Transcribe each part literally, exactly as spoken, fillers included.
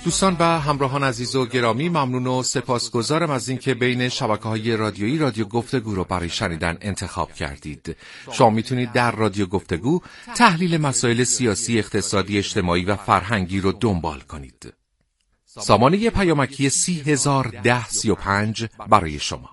دوستان و همراهان عزیز و گرامی، ممنون و سپاسگزارم از اینکه بین شبکه‌های رادیویی رادیو گفتگو رو برای شنیدن انتخاب کردید. شما میتونید در رادیو گفتگو تحلیل مسائل سیاسی، اقتصادی، اجتماعی و فرهنگی رو دنبال کنید. سامانه پیامکی سی هزار ده سی و پنج برای شما.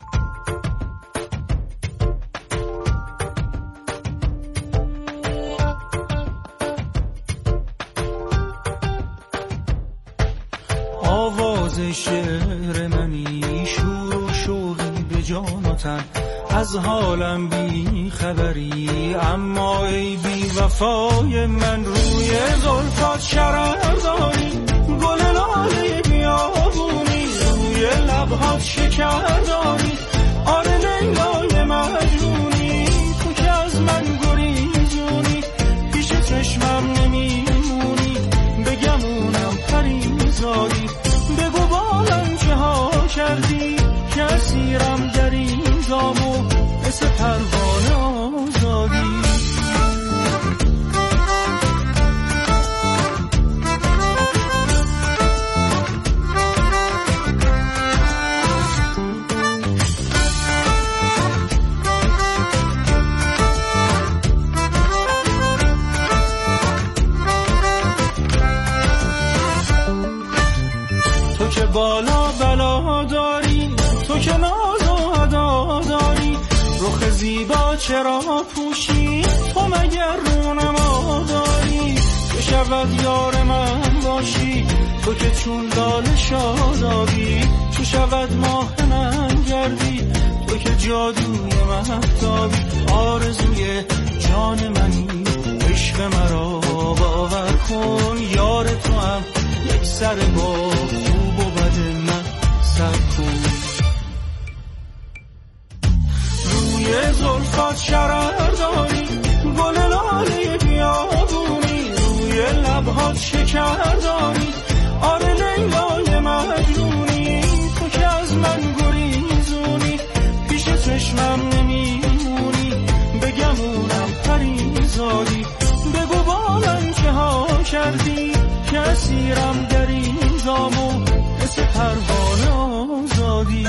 آواز شعر منی، شور و شوقی به جان و تن، از حالم بی خبری، اما ای بی وفای من، روی زلفات شرر داری، گل لاله بیابونی، روی لبهات شکر داری، آره لیلای مجنونی، تو که از من گریزونی، پیش چشمم نمیمونی، بگمونم پریزادی، بگو بالم چه ها کردی، که اسیرم در این دامو مثل پروانه آزادی. تو که بالا بلا داری، تو که ناز و ادا داری، رخ زیبا چرا پوشی، تو مگر رونما داری، تو شود یار من باشی، تو که چون لاله شادابی، تو شود ماه من گردی، تو که جادوی مهتابی، آرزوی جان منی، عشق مرا باور کن، یار تو هم یک سر با خوب و بد من سر کن. روی زلفات شرر داری، گل لاله بیابونی، روی لبهات شکر داری، آره لیلای مجنونی، تو که از من گریزونی، پیش چشمم نمیمونی، بگمونم پریزادی، بگو بالم چه ها کردی، که اسیرم در این دامو مثل پروانه آزادی.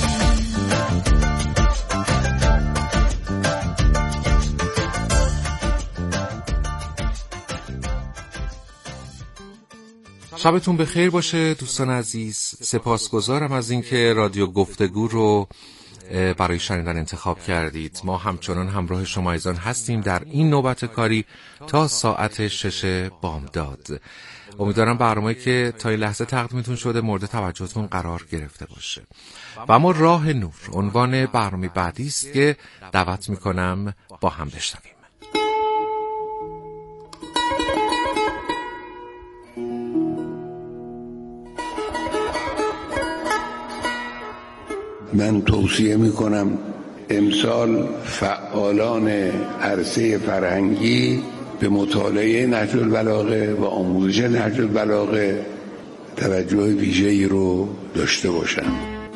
شبتون بخیر باشه دوستان عزیز. سپاسگزارم از اینکه رادیو گفتگو رو برای شنیدن انتخاب کردید. ما همچنان همراه شما عزیزان هستیم در این نوبت کاری تا ساعت شش بامداد. امیدوارم برنامه‌ای که تا این لحظه تقدیمتون شده مورد توجهتون قرار گرفته باشه. و اما راه نور عنوان برنامه بعدی است که دعوت میکنم با هم بشنویم. من توصیه میکنم امسال فعالان عرصه فرهنگی به مطالعه نهج البلاغه و آموزش نهج البلاغه توجه ویژه‌ای رو داشته باشند.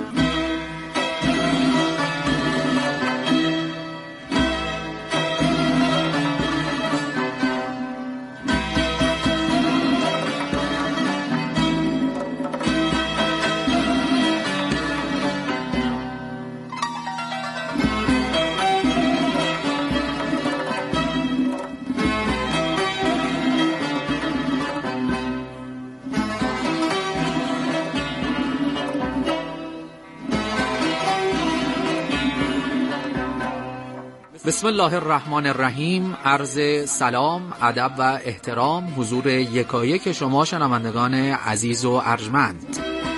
بسم الله الرحمن الرحیم. عرض سلام، ادب و احترام حضور یکایک شما شنوندگان عزیز و ارجمند.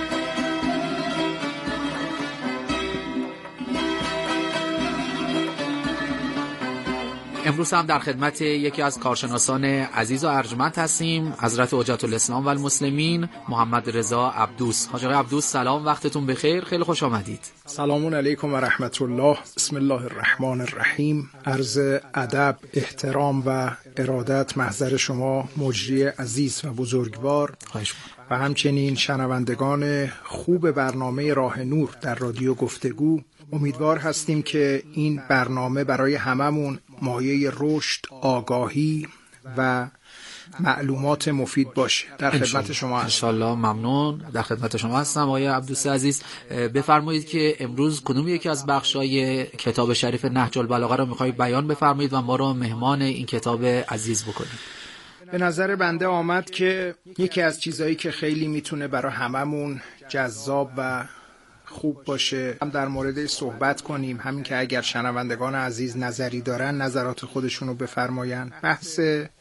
امروز هم در خدمت یکی از کارشناسان عزیز و ارجمند هستیم، حضرت حجت الاسلام و المسلمین محمد رضا عبدوس. حاج آقای عبدوس سلام، وقتتون بخیر، خیلی خوش آمدید. سلام علیکم و رحمت الله. بسم الله الرحمن الرحیم. عرض ادب، احترام و ارادت محضر شما مجری عزیز و بزرگوار و همچنین شنوندگان خوب برنامه راه نور در رادیو گفتگو. امیدوار هستیم که این برنامه برای هممون مایه رشد، آگاهی و معلومات مفید باشه. در خدمت شما هستم. انشالله. ممنون. در خدمت شما هستم آقای عبدوس عزیز. بفرمایید که امروز کدوم یکی از بخشای کتاب شریف نهج البلاغه رو میخواید بیان بفرمایید و ما رو مهمان این کتاب عزیز بکنید. به نظر بنده آمد که یکی از چیزایی که خیلی میتونه برای هممون جذاب و خوب باشه هم در موردش صحبت کنیم، همین که اگر شنوندگان عزیز نظری دارن نظرات خودشونو بفرماین. بحث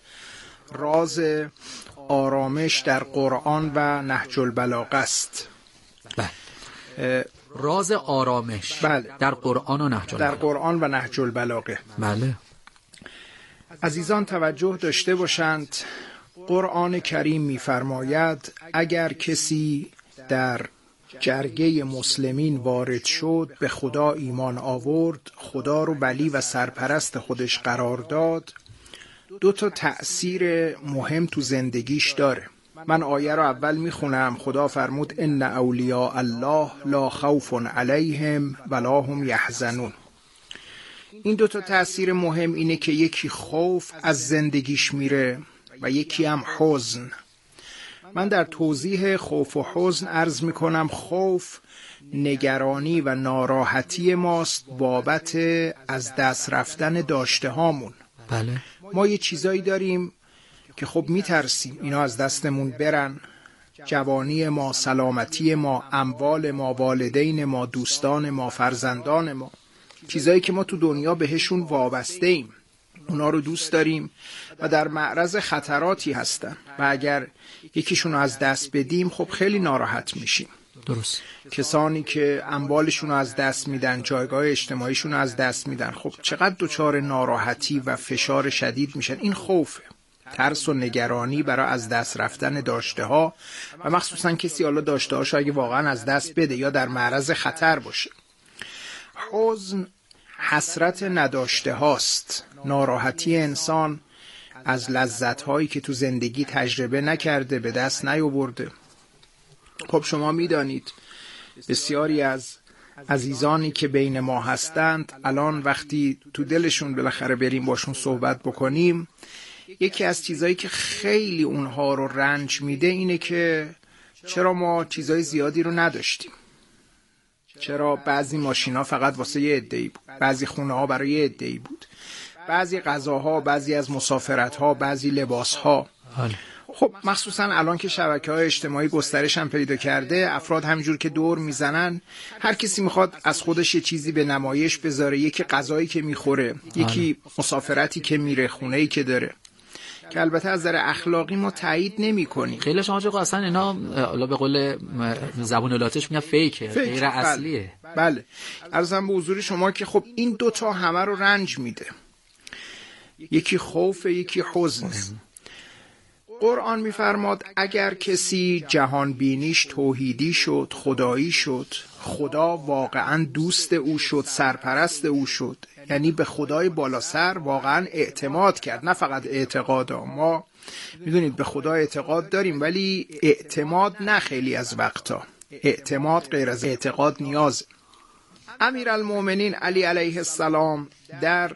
راز آرامش در قرآن و نهج البلاغه است. بله. راز آرامش بله. در قرآن و نهج البلاغه. در قرآن و نهج البلاغه. بله. عزیزان توجه داشته باشند، قرآن کریم می‌فرماید اگر کسی در جرگه مسلمین وارد شد، به خدا ایمان آورد، خدا رو ولی و سرپرست خودش قرار داد، دو تا تأثیر مهم تو زندگیش داره. من آیه رو اول میخونم. خدا فرمود ان اولیاء الله لا خوف علیهم ولا هم یحزنون. این دو تا تأثیر مهم اینه که یکی خوف از زندگیش میره و یکی هم حزن. من در توضیح خوف و حزن عرض میکنم خوف نگرانی و ناراحتی ماست بابت از دست رفتن داشته هامون. بله. ما یه چیزایی داریم که خب میترسیم اینا از دستمون برن، جوانی ما، سلامتی ما، اموال ما، والدین ما، دوستان ما، فرزندان ما، چیزایی که ما تو دنیا بهشون وابسته ایم، اونا رو دوست داریم و در معرض خطراتی هستن و اگر یکیشون رو از دست بدیم خب خیلی ناراحت میشیم. درست. کسانی که اموالشون رو از دست میدن، جایگاه اجتماعیشون رو از دست میدن، خب چقدر دچار ناراحتی و فشار شدید میشن. این خوفه، ترس و نگرانی برای از دست رفتن داشته ها و مخصوصا کسی حالا داشته هاشو اگه واقعا از دست بده یا در معرض خطر باشه. حزن حسرت نداشته هاست، ناراحتی انسان از لذت هایی که تو زندگی تجربه نکرده، به دست نیاورده. خب شما میدانید بسیاری از عزیزانی که بین ما هستند الان وقتی تو دلشون بالاخره بریم باشون صحبت بکنیم، یکی از چیزایی که خیلی اونها رو رنج میده اینه که چرا ما چیزای زیادی رو نداشتیم، چرا بعضی ماشینا فقط واسه یه عده‌ای بود، بعضی خونه ها برای یه عده‌ای بود، بعضی غذاها، بعضی از مسافرت ها، بعضی لباس ها. خب مخصوصا الان که شبکه‌های اجتماعی گسترش هم پیدا کرده، افراد همینجور که دور میزنن هر کسی میخواد از خودش یه چیزی به نمایش بذاره، یکی غذایی که میخوره، یکی مسافرتی که میره، خونه‌ای که داره، که البته از نظر اخلاقی ما تایید نمی‌کنیم. خیلی شما چه اصلا اینا حالا به قول زبون لاتش میگن فیکه، غیر اصلیه. بله, بله. عرضم به حضور شما که خب این دوتا همه رو رنج میده، یکی خوف یکی حزن. قرآن میفرماد اگر کسی جهان بینیش توحیدی شد، خدایی شد، خدا واقعا دوست او شد، سرپرست او شد، یعنی به خدای بالا سر واقعا اعتماد کرد، نه فقط اعتقاد. ما میدونید به خدا اعتقاد داریم ولی اعتماد نه، خیلی از وقتا اعتماد غیر از اعتقاد نیازه. امیرالمومنین علی علیه السلام در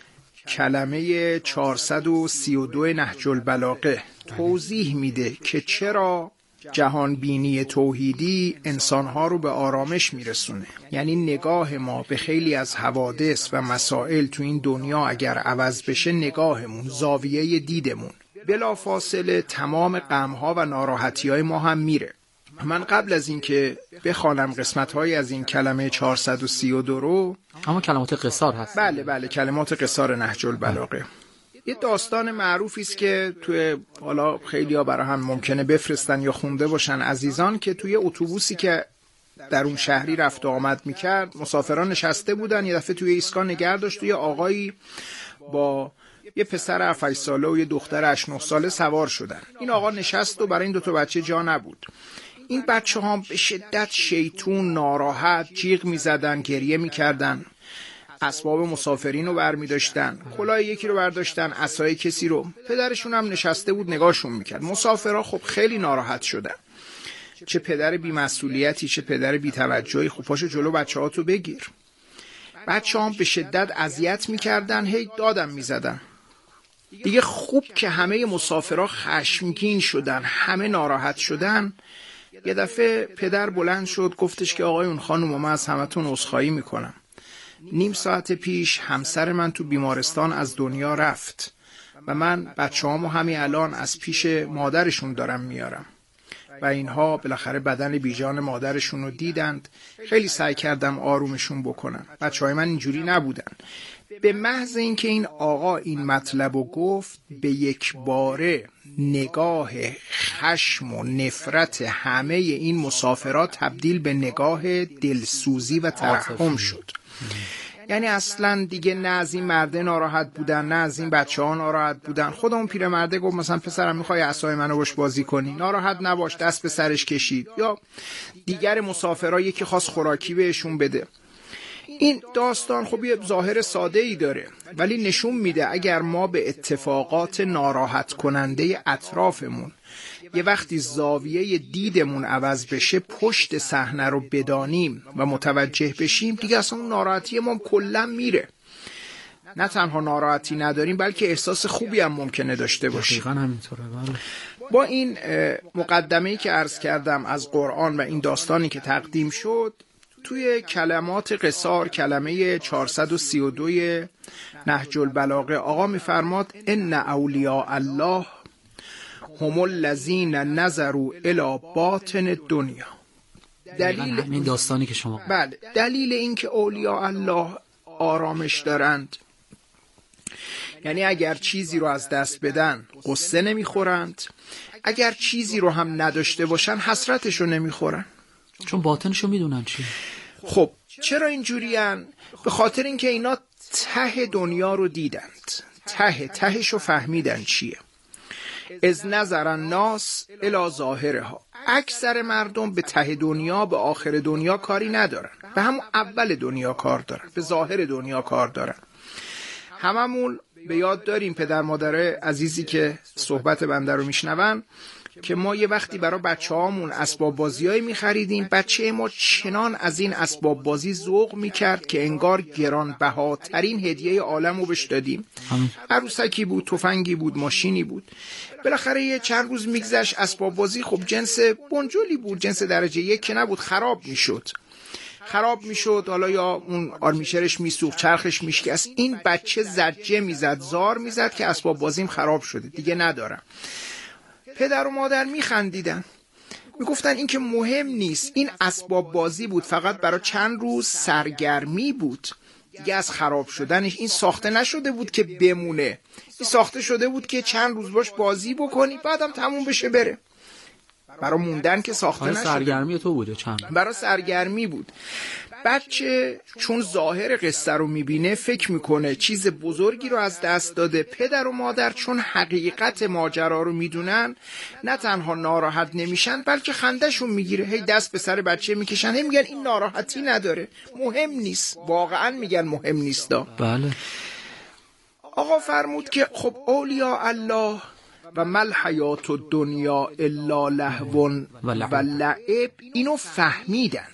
کلمه چهارصد و سی و دو نهج البلاغه توضیح میده که چرا جهان بینی توحیدی انسانها رو به آرامش میرسونه. یعنی نگاه ما به خیلی از حوادث و مسائل تو این دنیا اگر عوض بشه، نگاهمون، زاویه دیدمون بلافاصله تمام غمها و ناراحتی‌های ما هم میره. من قبل از این که بخوانم قسمت‌های از این کلمه چهارصد و سی و دو رو، اما کلمات قصار هست. بله بله کلمات قصار نهج البلاغه، یه داستان معروفی است که توی حالا خیلی‌ها برای هم ممکنه بفرستن یا خونده باشن عزیزان، که توی اتوبوسی که در اون شهری رفت و آمد میکرد، مسافران نشسته بودن، یه دفعه توی ایستگاه نگه داشت توی آقایی با یه پسر هفت ساله و یه دختر هشت نه ساله سوار شدن. این آقا نشست و برای این دو تا بچه جا نبود. این بچه ها به شدت شیطون، ناراحت، جیغ می زدن، گریه می کردن، اسباب مسافرین رو بر می داشتن، کلاه یکی رو برداشتن، عصای کسی رو. پدرشون هم نشسته بود نگاهشون می کرد. مسافرها خب خیلی ناراحت شدن، چه پدر بی مسئولیتی، چه پدر بی توجهی، خب پاشو جلو بچه ها تو بگیر. بچه هم به شدت اذیت می کردن، هی دادم می زدن. دیگه خوب که همه مسافرها خشمگین شدن، همه ناراحت شدن، یه دفعه پدر بلند شد گفتش که آقایون خانم من از همتون عذرخواهی میکنم. نیم ساعت پیش همسر من تو بیمارستان از دنیا رفت و من بچه‌هامو همین الان از پیش مادرشون دارم میارم و اینها بالاخره بدن بیجان مادرشون رو دیدند. خیلی سعی کردم آرومشون بکنم. بچه‌های من اینجوری نبودن. به محض اینکه این آقا این مطلب رو گفت، به یک باره نگاه خشم و نفرت همه این مسافرات تبدیل به نگاه دلسوزی و ترحم شد. یعنی اصلا دیگه نه از این مرده ناراحت بودن، نه از این بچه ها ناراحت بودن. خود اون پیرمرده گفت مثلا پسرم میخوای عصای منو باش بازی کنی؟ ناراحت نباش، دست به سرش کشید. یا دیگر مسافرها یکی خواست خوراکی بهشون بده. این داستان خب یه ظاهر ساده ای داره ولی نشون میده اگر ما به اتفاقات ناراحت کننده اطرافمون یه وقتی زاویه دیدمون عوض بشه، پشت صحنه رو بدانیم و متوجه بشیم، دیگه اصلا اون ناراحتی ما کلا میره. نه تنها ناراحتی نداریم بلکه احساس خوبی هم ممکنه داشته باشیم. دقیقاً همینطوره. بله. با این مقدمه‌ای که عرض کردم از قرآن و این داستانی که تقدیم شد، توی کلمات قصار کلمه چهارصد و سی و دو نهج البلاغه آقا میفرماد ان اولیاء الله هم الذین نظروا الی باطن الدنیا. دلیل این داستانی که شما بله دلیل این که اولیاء الله آرامش دارند یعنی اگر چیزی رو از دست بدن قصه نمیخورند، اگر چیزی رو هم نداشته باشن حسرتش رو نمیخورن، چون باطنشو میدونن چی. خب چرا اینجورین؟ به خاطر اینکه اینا ته دنیا رو دیدند، ته تهش رو فهمیدن چیه. از نظر الناس الی ظاهرها. اکثر مردم به ته دنیا، به آخر دنیا کاری ندارن، به همون اول دنیا کار دارن، به ظاهر دنیا کار دارن. هممون به یاد داریم پدر مادر عزیزی که صحبت بنده رو میشنون که ما یه وقتی برای بچه هامون اسباب بازیایی میخریدیم، بچه ما چنان از این اسباب بازی ذوق میکرد که انگار گرانبهاترین هدیه عالم رو بهش دادیم. عروسکی بود، تفنگی بود، ماشینی بود. بالاخره یه چند روز میگذشت، اسباب بازی خب جنس بنجلی بود، جنس درجه یک که نبود، خراب میشد خراب میشد حالا یا اون آرمیشرش میسوخت، چرخش میشکست. این بچه زجه میزد، زار میزد که اسباب بازیم خراب شده، دیگه ندارم. پدر و مادر میخندیدن، میگفتن این که مهم نیست، این اسباب بازی بود، فقط برای چند روز سرگرمی بود، دیگه از خراب شدنش این ساخته نشده بود که بمونه، این ساخته شده بود که چند روز باش بازی بکنی بعدم تموم بشه بره. برای موندن که ساخته نشده. سرگرمی تو بوده چند برای سرگرمی بود. بچه چون ظاهر قصه رو میبینه فکر میکنه چیز بزرگی رو از دست داده. پدر و مادر چون حقیقت ماجرا رو میدونن نه تنها ناراحت نمیشن بلکه خندهشون میگیره، هی دست به سر بچه میکشن، هی میگن این ناراحتی نداره، مهم نیست. واقعا میگن مهم نیست دا. بله. آقا فرمود که خب اولیاء الله و مل حیات الدنیا الا لهو و لعب، اینو فهمیدند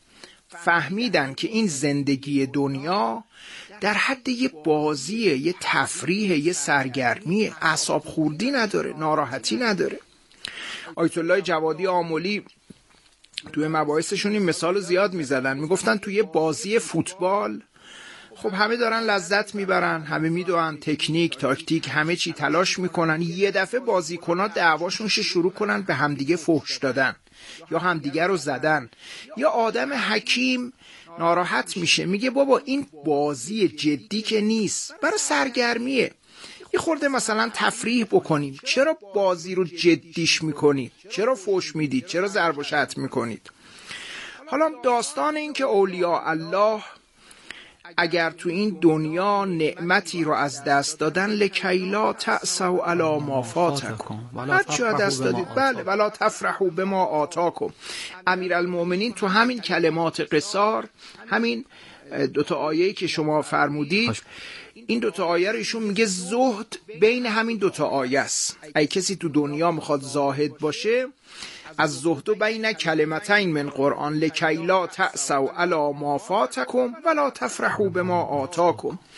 فهمیدن که این زندگی دنیا در حد یه بازیه، یه تفریحه، یه سرگرمیه، اعصاب خوردی نداره، ناراحتی نداره. آیت الله جوادی آملی توی مباحثشون این مثال زیاد میزدن، میگفتن توی بازی فوتبال خب همه دارن لذت میبرن، همه میدونن تکنیک، تاکتیک، همه چی تلاش میکنن، یه دفعه بازیکن‌ها دعواشون شروع کنن به همدیگه فحش دادن یا همدیگه رو زدن، یا آدم حکیم ناراحت میشه، میگه بابا این بازی جدی که نیست، برای سرگرمیه، یه خورده مثلا تفریح بکنیم، چرا بازی رو جدیش میکنید؟ چرا فحش میدید؟ چرا ضرب و شتم میکنید؟ حالا داستان این که اولیاء الله اگر تو این دنیا نعمتی رو از دست دادن، لکیلا تأسوا علی ما فاتکم، هر چی از دست دادید، بله، ولا تفرحوا بما آتاکم. امیرالمؤمنین تو همین کلمات قصار، همین دوتا آیه‌ای که شما فرمودید، این دوتا آیه رو ایشون میگه زهد بین همین دوتا آیه است. اگه کسی تو دنیا میخواد زاهد باشه، از زهد بین کلمتین من قرآن لکی لا تأسوا علی ما فاتکم ولا تفرحوا بما آتاکم.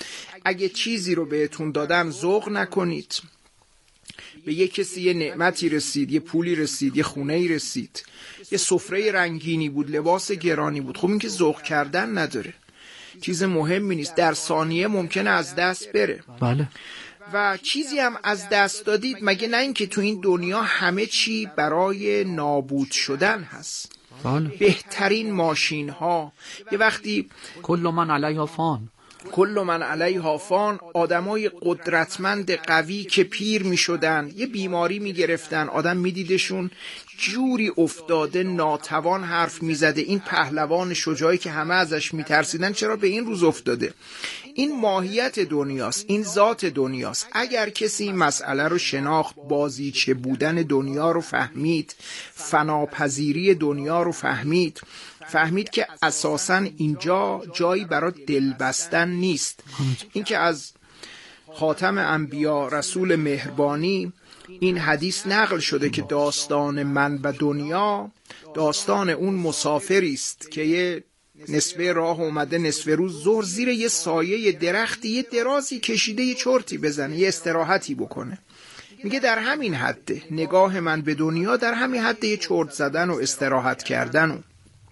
اگه چیزی رو بهتون دادن ذوق نکنید. به یه کسی یه نعمتی رسید، یه پولی رسید، یه خونه‌ای رسید، یه سفره رنگینی بود، لباس گرانی بود، خب این که ذوق کردن نداره، چیز مهمی نیست، در ثانیه ممکنه از دست بره. بله. و چیزی هم از دست دادید، مگه نه اینکه تو این دنیا همه چی برای نابود شدن هست. بله. بهترین ماشین ها، یه وقتی کل من علیها فان، کل من علیها فان، آدمای قدرتمند قوی که پیر می شدن، یه بیماری می گرفتن، آدم می دیدشون جوری افتاده ناتوان حرف می زده، این پهلوان شجاعی که همه ازش می ترسیدن چرا به این روز افتاده؟ این ماهیت دنیاست، این ذات دنیاست. اگر کسی این مسئله رو شناخت، بازیچه بودن دنیا رو فهمید، فناپذیری دنیا رو فهمید، فهمید که اساساً اینجا جایی برای دل بستن نیست. این که از خاتم انبیا رسول مهربانی این حدیث نقل شده که داستان من و دنیا داستان اون مسافری است که یه نصفه راه اومده، نصفه روز ظهر زیر یه سایه درختی یه درازی کشیده یه چرتی بزنه، یه استراحتی بکنه. میگه در همین حده نگاه من به دنیا، در همین حده یه چرت زدن و استراحت کردن. و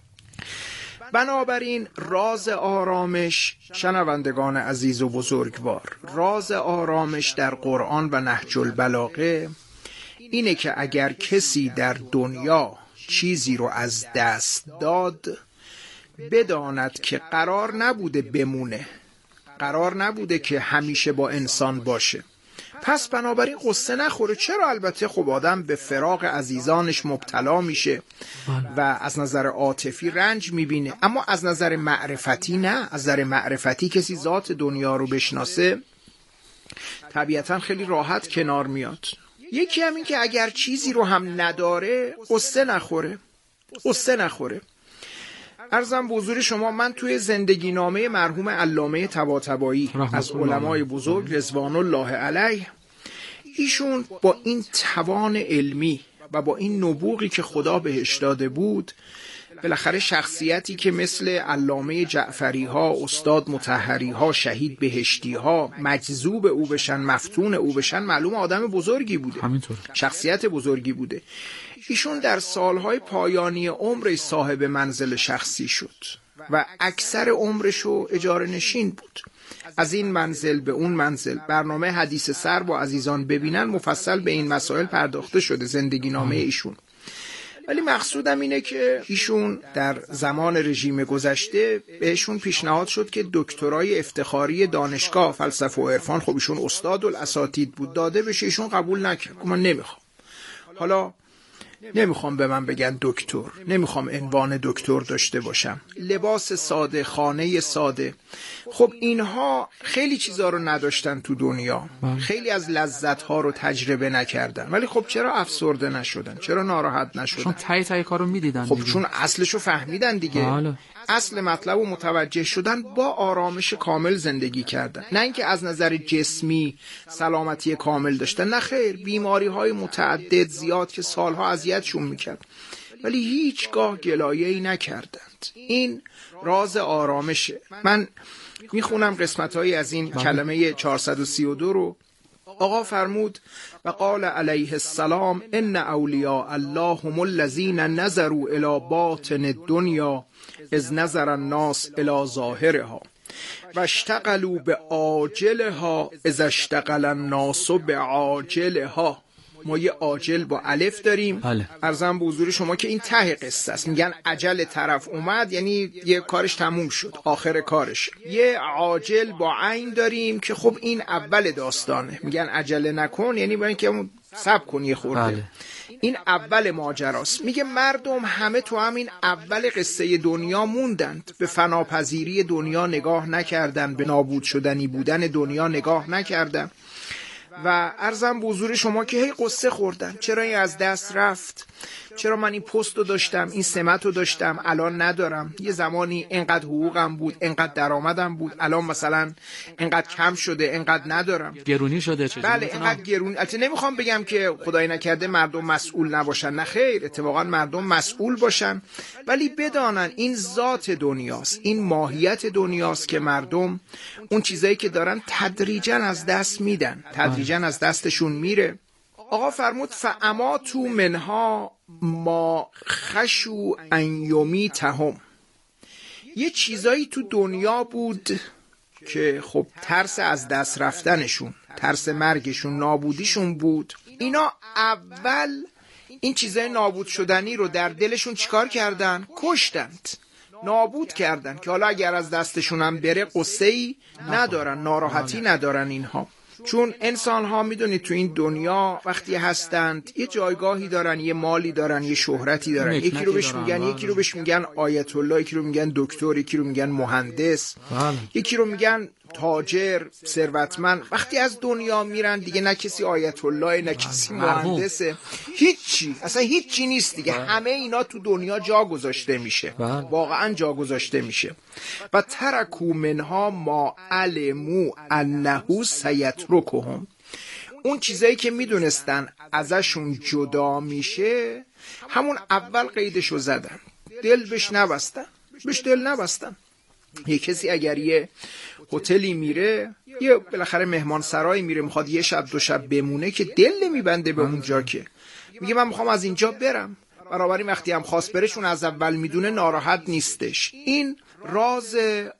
بنابراین راز آرامش، شنوندگان عزیز و بزرگوار، راز آرامش در قرآن و نهج البلاغه اینه که اگر کسی در دنیا چیزی رو از دست داد، بداند که قرار نبوده بمونه، قرار نبوده که همیشه با انسان باشه، پس بنابراین قصه نخوره. چرا؟ البته خب آدم به فراق عزیزانش مبتلا میشه و از نظر عاطفی رنج میبینه، اما از نظر معرفتی نه. از نظر معرفتی کسی ذات دنیا رو بشناسه طبیعتا خیلی راحت کنار میاد. یکی هم این که اگر چیزی رو هم نداره قصه نخوره، قصه نخوره. عرضم به حضور شما، من توی زندگی نامه مرحوم علامه طباطبایی از علمای بزرگ رضوان الله علیه، ایشون با این توان علمی و با این نبوغی که خدا بهش داده بود، بالاخره شخصیتی که مثل علامه جعفری ها، استاد مطهری ها، شهید بهشتی ها مجذوب او بشن، مفتون او بشن، معلوم آدم بزرگی بوده، همینطور شخصیت بزرگی بوده. ایشون در سالهای پایانی عمر صاحب منزل شخصی شد و اکثر عمرشو اجاره نشین بود. از این منزل به اون منزل، برنامه حدیث سر با عزیزان ببینن مفصل به این مسائل پرداخته شده، زندگی نامه ایشون. ولی مقصودم اینه که ایشون در زمان رژیم گذشته بهشون پیشنهاد شد که دکترای افتخاری دانشگاه فلسفه و عرفان، خب ایشون استاد الاساتید بود، داده بشه. ایشون قبول نکرد، من نمیخوام. حالا نمیخوام به من بگن دکتر، نمیخوام عنوان دکتر داشته باشم، لباس ساده، خانه ساده. خب اینها خیلی چیزا رو نداشتن تو دنیا، خیلی از لذت‌ها رو تجربه نکردن، ولی خب چرا افسرده نشدن؟ چرا ناراحت نشدن؟ چون تای تای کارو میدیدن. خب چون اصلشو فهمیدن دیگه. بله. اصل مطلب رو متوجه شدن، با آرامش کامل زندگی کردن. نه اینکه از نظر جسمی سلامتی کامل داشتن، نه خیر، بیماری های متعدد زیاد که سالها اذیتشون میکرد، ولی هیچگاه گلایه‌ای نکردند. این راز آرامشه. من میخونم قسمت‌هایی از این کلمه چهارصد و سی و دو رو. آقا فرمود و قال علیه السلام ان اولیاء الله هم الذین نظروا الی باطن الدنیا از نظر الناس الی ظاهرها و اشتغلوا به عاجلها از اشتغل الناس به عاجلها. ما یه عاجل با الف داریم. بله. عرضم به حضور شما که این ته قصه است. میگن عجل طرف اومد، یعنی یه کارش تموم شد، آخر کارش. یه عاجل با عین داریم که خب این اول داستانه. میگن عجله نکن، یعنی باید که صبر کن یه خورده. بله. این اول ماجراست. میگه مردم همه تو همین اول قصه دنیا موندند، به فناپذیری دنیا نگاه نکردن، به نابود شدنی بودن دنیا نگاه نکردن و عرضم به حضور شما که هی قصه خوردن، چرا این از دست رفت، چرا من این پست رو داشتم، این سمت رو داشتم، الان ندارم؟ یه زمانی اینقدر حقوقم بود، اینقدر درآمدم بود، الان مثلا اینقدر کم شده، اینقدر ندارم، گرونی شده. چه بله اینقدر گرونی. البته نمیخوام بگم که خدای نکرده مردم مسئول نباشن، نه خیر، اتفاقا مردم مسئول باشن، ولی بدانن این ذات دنیاست، این ماهیت دنیاست که مردم اون چیزایی که دارن تدریجا از دست میدن، تدریجا از دستشون میره. آقا فرمود فاما تو منها ما خشو ان یمیتهم. یه چیزایی تو دنیا بود که خب ترس از دست رفتنشون، ترس مرگشون، نابودیشون بود. اینا اول این چیزای نابود شدنی رو در دلشون چیکار کردن؟ کشتند، نابود کردن، که حالا اگر از دستشون هم بره قصه‌ای ندارن، ناراحتی ندارن اینها. چون انسان ها میدونید تو این دنیا وقتی هستند یه جایگاهی دارن، یه مالی دارن، یه شهرتی دارن. یکی رو بهش میگن یکی رو بهش میگن آیت الله، یکی رو میگن دکتر، یکی رو میگن مهندس، یکی رو میگن تاجر، ثروتمند. وقتی از دنیا میرن دیگه نه کسی آیت الله، نه کسی مهندسه، هیچی، اصلا هیچی نیست دیگه. همه اینا تو دنیا جا گذاشته میشه، واقعا جا گذاشته میشه. و ترکو منها ما علمو انه سیترکهم. اون چیزایی که میدونستن ازشون جدا میشه همون اول قیدشو زدن، دل بهش نبستن، بهش دل نبستن. یه کسی اگر یه هتلی میره، یه بالاخره مهمان سرایی میره، میخواد یه شب دو شب بمونه، که دل نمیبنده به اونجا، که میگه من میخوام از اینجا برم. برابری وقتی هم خواست برشون از اول میدونه، ناراحت نیستش. این راز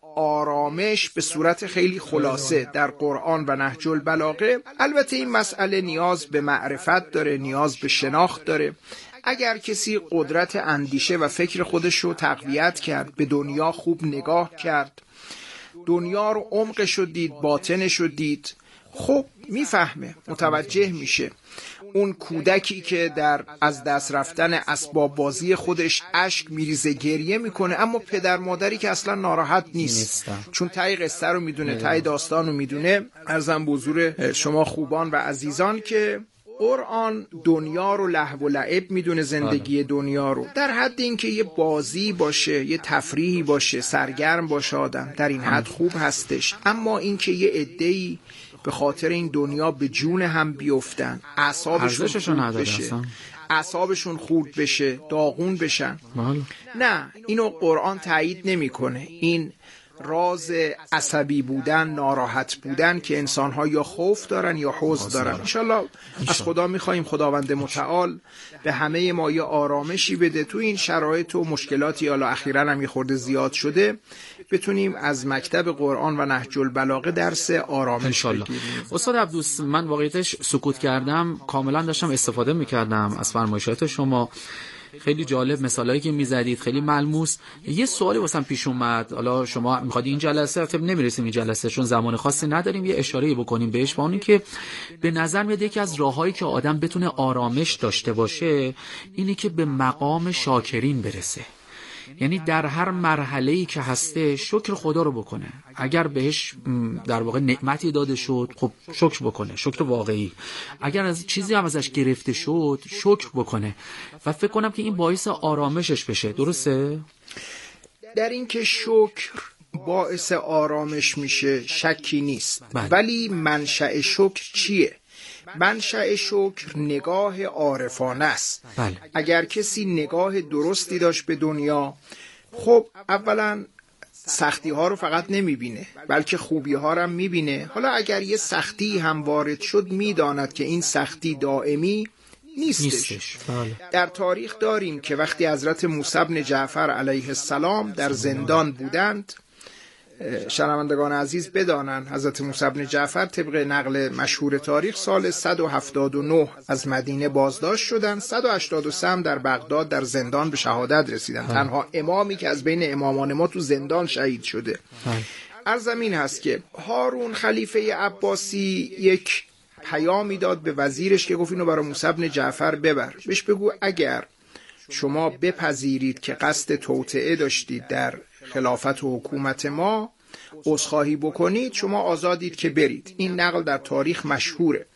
آرامش به صورت خیلی خلاصه در قرآن و نهج البلاغه. البته این مسئله نیاز به معرفت داره، نیاز به شناخت داره. اگر کسی قدرت اندیشه و فکر خودش رو تقویت کرد، به دنیا خوب نگاه کرد، دنیا رو عمقش رو دید، باطنش رو دید، خب میفهمه، متوجه میشه. اون کودکی که در از دست رفتن اسباب بازی خودش اشک میریزه، گریه میکنه، اما پدر مادری که اصلا ناراحت نیست نیستم. چون تای قصه رو میدونه، تای داستان رو میدونه. عرضم به حضور شما خوبان و عزیزان که قرآن دنیا رو لهو و لعب میدونه، زندگی دنیا رو در حد این که یه بازی باشه، یه تفریحی باشه، سرگرم باشه آدم، در این حد خوب هستش. اما این که یه عده‌ای به خاطر این دنیا به جون هم بیفتن، اعصابشون خورد بشه، اعصابشون خورد بشه، داغون بشن، نه، اینو قرآن تایید نمیکنه. این راز عصبی بودن، ناراحت بودن که انسان‌ها یا خوف دارن یا حزن دارن. انشالله از خدا می‌خوایم خداوند متعال به همه ما یه آرامشی بده تو این شرایط و مشکلاتی حالا اخیراً هم یه خورده زیاد شده، بتونیم از مکتب قرآن و نهج البلاغه درس آرامش بگیریم. استاد عبدوس، من واقعیتش سکوت کردم، کاملا داشتم استفاده می‌کردم از فرمایشات شما. خیلی جالب مثالایی که میزدید، خیلی ملموس. یه سوالی واسم پیش اومد، حالا شما میخواد این جلسه البته نمیرسیم این جلسه چون زمان خاصی نداریم، یه اشاره‌ای بکنیم بهش، با اون که به نظر میاد یکی از راههایی که آدم بتونه آرامش داشته باشه اینی که به مقام شاکرین برسه. یعنی در هر مرحله‌ای که هسته شکر خدا رو بکنه. اگر بهش در واقع نعمتی داده شد، خب شکر بکنه، شکر واقعی. اگر از چیزی هم ازش گرفته شد، شکر بکنه. و فکر کنم که این باعث آرامشش بشه. درسته؟ در این که شکر باعث آرامش میشه شکی نیست. بله. ولی منشأ شکر چیه؟ منشأ شکر نگاه عارفانه است. بله. اگر کسی نگاه درستی داشت به دنیا، خب اولا سختی ها رو فقط نمیبینه بلکه خوبی ها رو هم میبینه. حالا اگر یه سختی هم وارد شد میداند که این سختی دائمی نیستش, نیستش. بله. در تاریخ داریم که وقتی حضرت موسی بن جعفر علیه السلام در زندان بودند، شنوندگان عزیز بدانند حضرت موسی بن جعفر طبق نقل مشهور تاریخ سال صد و هفتاد و نه از مدینه بازداشت شدند، صد و هشتاد و سه در بغداد در زندان به شهادت رسیدند. تنها امامی که از بین امامان ما تو زندان شهید شده. عرضم این هست که هارون خلیفه عباسی یک پیامی داد به وزیرش که گفت اینو برای موسی بن جعفر ببر، بهش بگو اگر شما بپذیرید که قصد توطئه داشتید در خلافت و حکومت ما، عذرخواهی بکنید، شما آزادید که برید. این نقل در تاریخ مشهوره.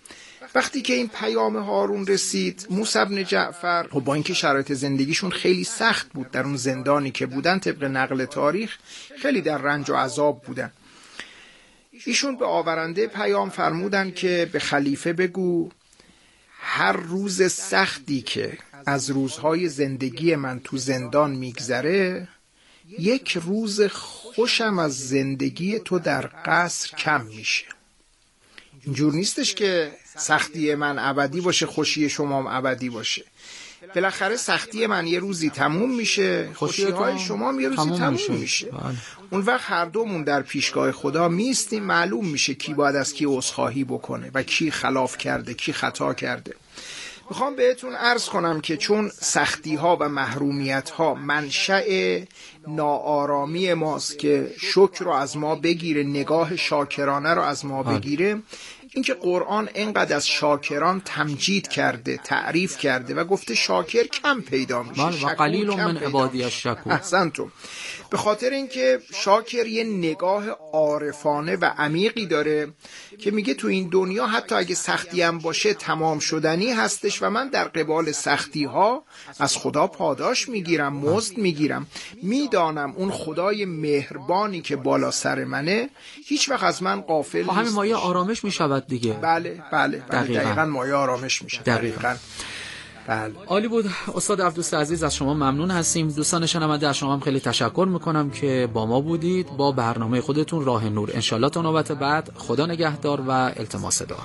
وقتی که این پیام هارون رسید، موسی بن جعفر با اینکه شرایط زندگیشون خیلی سخت بود، در اون زندانی که بودن طبق نقل تاریخ خیلی در رنج و عذاب بودن، ایشون به آورنده پیام فرمودن که به خلیفه بگو هر روز سختی که از روزهای زندگی من تو زندان میگذره، یک روز خوشم از زندگی تو در قصر کم میشه. اینجور نیستش که سختی من ابدی باشه، خوشی شما هم ابدی باشه. بالاخره سختی من یه روزی تموم میشه، خوشی های شما هم یه روزی تموم, تموم میشه, میشه. اون وقت هر دومون در پیشگاه خدا میستیم، معلوم میشه کی باید از کی عذرخواهی بکنه و کی خلاف کرده، کی خطا کرده. میخوام بهتون عرض کنم که چون سختی ها و محرومیت ها منشأ ناآرامی ماست که شکر رو از ما بگیره، نگاه شاکرانه رو از ما بگیره، اینکه قرآن اینقدر از شاکران تمجید کرده، تعریف کرده و گفته شاکر کم پیدا میشه و قلیل من عبادی الشکور. احسنتم. به خاطر اینکه شاکر یه نگاه عارفانه و عمیقی داره که میگه تو این دنیا حتی اگه سختی هم باشه تمام شدنی هستش و من در قبال سختی ها از خدا پاداش میگیرم، مزد میگیرم، میدانم اون خدای مهربانی که بالا سر منه هیچ وقت از من غافل نیست. همین مایه آرامش میشود دیگه. بله بله, بله دقیقاً. دقیقاً مایه آرامش میشه. دقیقاً, دقیقاً. بله. عالی بود استاد عبدوس عزیز، از شما ممنون هستیم. دوستان شنونده از شما هم خیلی تشکر میکنم که با ما بودید. با برنامه خودتون راه نور انشالله تا نوبت بعد، خدا نگهدار و التماس دعا.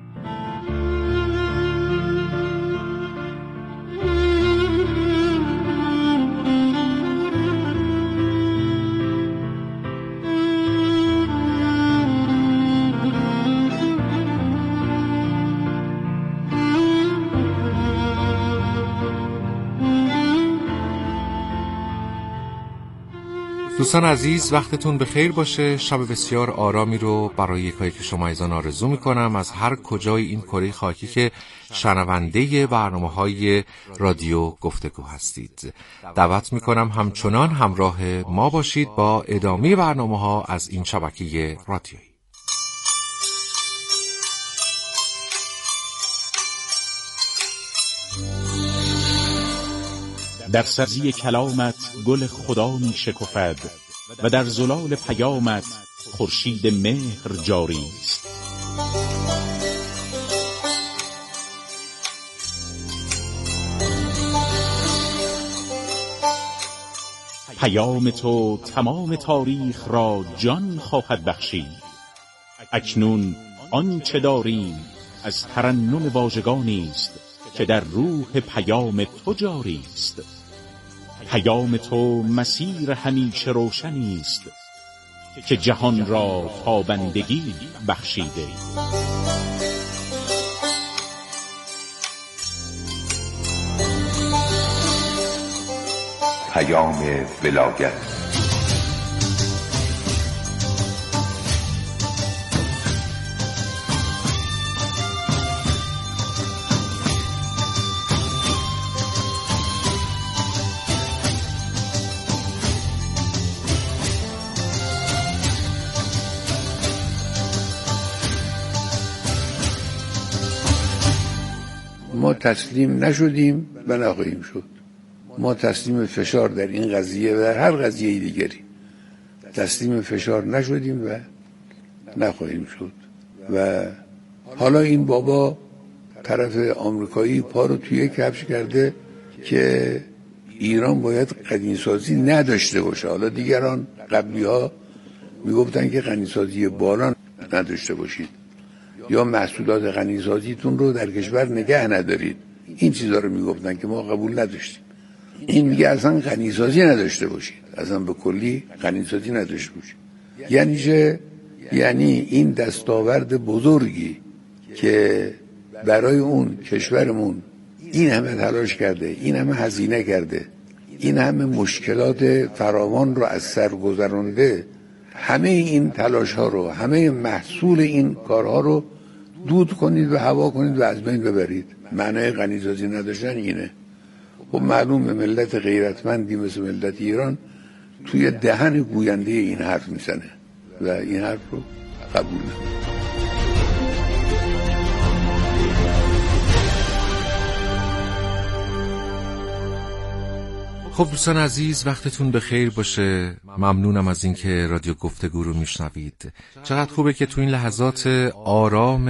دوستان عزیز، وقتتون بخیر باشه. شب بسیار آرامی رو برای یکایی که شما ایزان آرزو میکنم از هر کجای این کره خاکی که شنونده برنامه‌های رادیو گفتگو هستید. دعوت میکنم همچنان همراه ما باشید با ادامه برنامه‌ها از این شبکه رادیویی. در سبزی کلامت گل خدا می شکفد و در زلال پیامت خورشید مهر جاری است. پیام تو تمام تاریخ را جان خواهد بخشید. اکنون آنچه داریم از ترنم واژگانی است که در روح پیام تو جاری است. پیام تو مسیر همیشه روشنی است که جهان را تابندگی بخشیده. پیام ولایت. ما تسلیم نشدیم و نخواهیم شد. ما تسلیم فشار در این قضیه و در هر قضیه دیگری تسلیم فشار نشدیم و نخواهیم شد. و حالا این بابا طرف آمریکایی پا رو توی کفش کرده که ایران باید غنیسازی نداشته باشه. حالا دیگران قبلی ها میگفتن که غنیسازی بالا نداشته باشید یا محصولات غنیسازیتون رو در کشور نگه ندارید. این چیزا رو میگفتن که ما قبول نداشتیم. این میگه اصلا غنیسازی نداشته باشید، اصلا به کلی غنیسازی نداشته باشید. یعنی چه؟ یعنی این دستاورد بزرگی که برای اون کشورمون این همه تلاش کرده، این همه هزینه کرده، این همه مشکلات فراوان رو از سر گذرانده، همه این تلاش ها رو، همه محصول این کارها رو دود کنید و هوا کنید و از بین ببرید. معنای غنیسازی نداشتن اینه. خب معلومه ملت غیرتمندی مثل ملت ایران توی دهن گوینده این حرف میزنه و این حرف رو قبول نمیکنه. خب دوستان عزیز، وقتتون بخیر باشه. ممنونم از اینکه رادیو گفتگو رو میشنوید. چقدر خوبه که تو این لحظات آرام